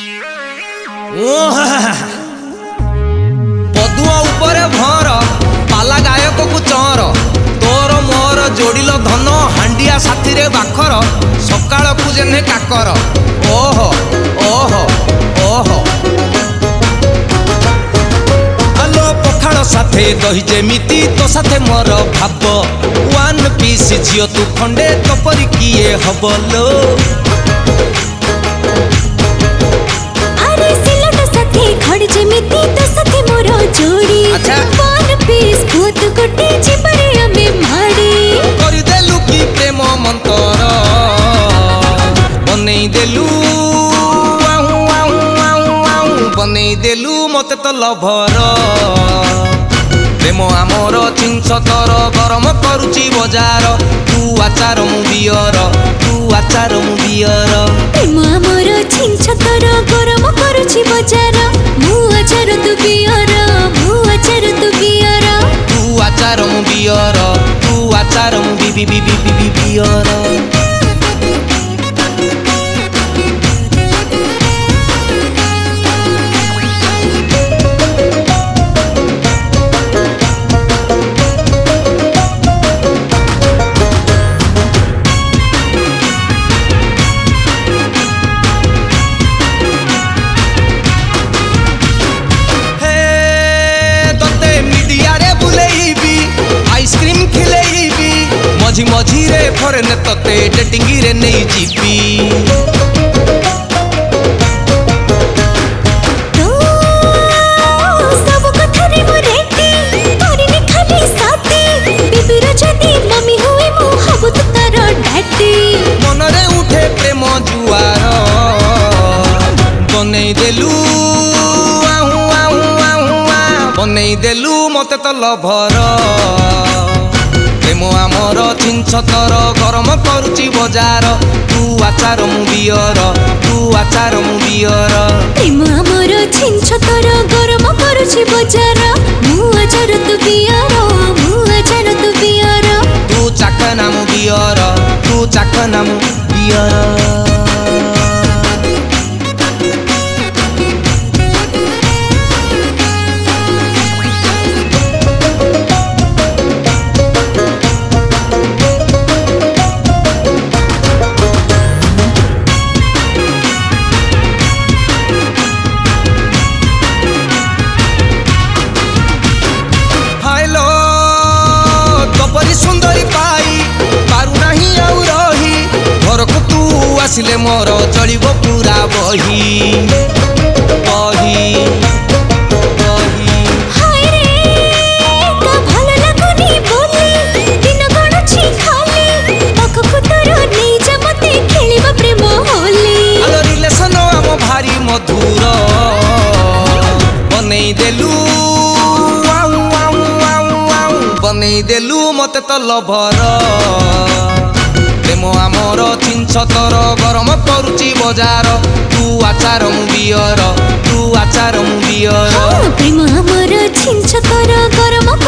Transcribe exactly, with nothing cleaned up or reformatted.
पदुआ उपरे भर पाला गायक को चर तोर मोर जोड़िल धन हांडिया साथी रे बाखर सकाळ को जेने काकर ओहो ओहो ओहो आलो पखाड़ साथे दही जेमिति तो साथे मोर भाब वन पीस झियो तू खंडे तपरी किए हबलो खड़ जेमिति तो सखे मोर जोड़ी वन पीस भूत गोटे जीवरे हमें माड़ी करि देलु की प्रेम मंतर बनै देलु आउ आउ आउ आउ बनै देलु मते तो लभर प्रेम आमर चिंच तर गरम करुची बजार तू आचार मु बियर तू आचार मु बियर प्रेम आमर चिंच तर गरम करुची बजार मु आचार तू बियर मु आचार तू बियर तू आचार मु बियर तू आचार मु बि बि बि बि बि बियर मझी मझी रे फरेन तते डेटिंग रे नहीं जीपी तो सब कथा रे मो रेटी तोरी ने खाली साथी बिबिर जदी मम्मी हुई मु हबु तो तार डैडी मन रे उठे प्रेम जुआर बनै देलु आउ आउ आउ बनै देलु मते तो लभर प्रेम आमर चिंच तर गरम करुची बजार तू आचार मु बियर तू आचार मु बियर प्रेम आमर चिंच तर गरम करुची बजार मु आचार तू बियर मु आचार तू बियर तू चाखना मु बियर तू चाखना मु बियर आसिले मोर चलिबो पूरा बही बही बही हाय रे का भल लागुनी बोली दिन गणछि खाली पाखकु तोर नै जमते खेलिबा प्रेम होली आलो रिलेशन हम भारी मधुर बनै देलु आउ आउ आउ आउ बनै देलु मते तो लभर प्रेम आमर चिंच तर गरम करुची बजार तू आचार मु बियर तू आचार मु बियर प्रेम आमर चिंच तर गरम